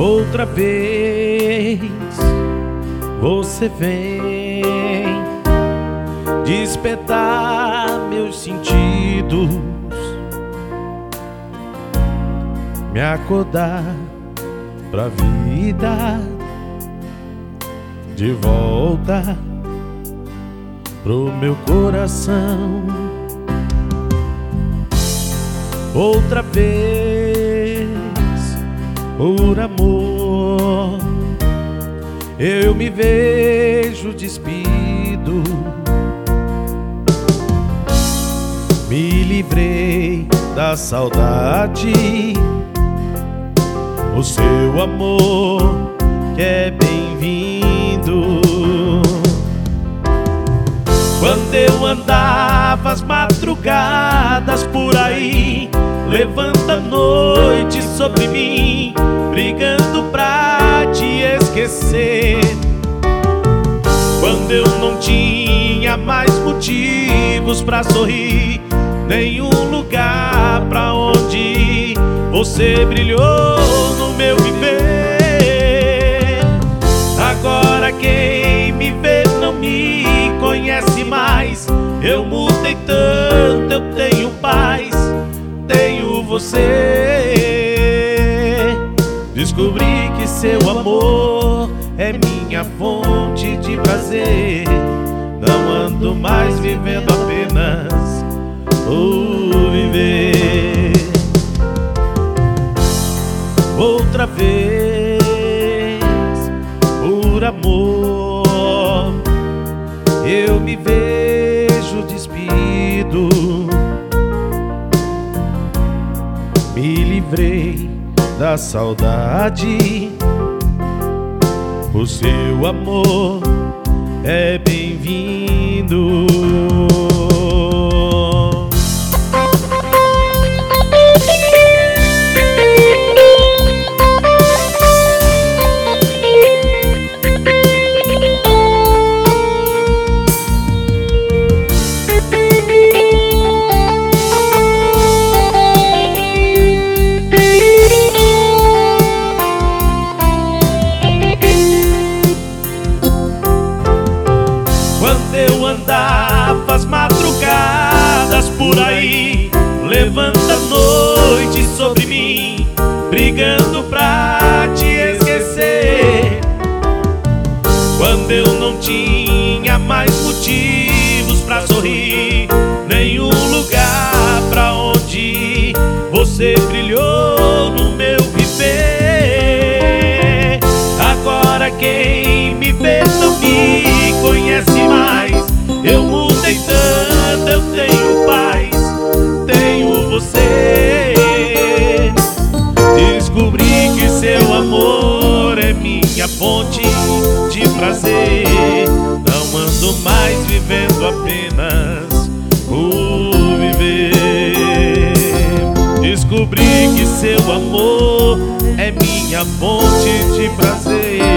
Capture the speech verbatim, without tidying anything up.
Outra vez você vem despertar meus sentidos, me acordar pra vida, de volta pro meu coração. Outra vez, por amor, eu me vejo despido. Me livrei da saudade, o seu amor que é bem-vindo. Quando eu andava às madrugadas por aí, levanta a noite sobre mim, brigando pra te esquecer. Quando eu não tinha mais motivos pra sorrir, nenhum lugar pra onde ir, você brilhou no meu viver. Agora quem me vê não me conhece mais. Eu mudei tanto, eu tenho paz, tenho você. Descobri que seu amor é minha fonte de prazer. Não ando mais vivendo apenas por viver. Outra vez, por amor, eu me vejo despido. Me livrei da saudade, o seu amor é bem-vindo. Eu andava às madrugadas por aí, levanta a noite sobre mim, brigando pra te esquecer. Quando eu não tinha mais motivos pra sorrir, nenhum lugar pra onde ir, você brilhou no meu viver. Agora quem me vê não me conhece mais. Eu mudei tanto, eu tenho paz, tenho você. Descobri que seu amor é minha fonte de prazer. Não ando mais vivendo apenas por viver. Descobri que seu amor é minha fonte de prazer.